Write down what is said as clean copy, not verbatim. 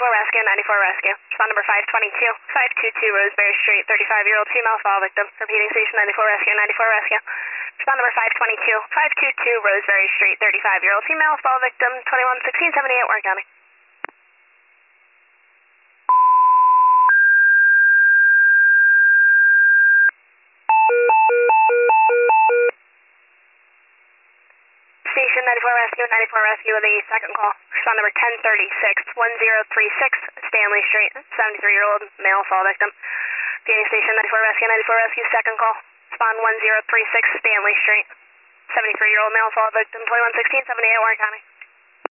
Rescue, 94 Rescue. Respond number 522, 522 Roseberry Street, 35-year-old female fall victim. Repeating station 94 Rescue, 94 Rescue. Respond number 522, 522 Roseberry Street, 35-year-old female fall victim, 211678 Warren County. Station 94 Rescue, 94 Rescue with a second call. Respond number 1036, 1036 Stanley Street, 73-year-old male fall victim. Repeating station 94 Rescue, 94 Rescue, second call. Respond 1036 Stanley Street, 73-year-old male fall victim, 211678 Warren County.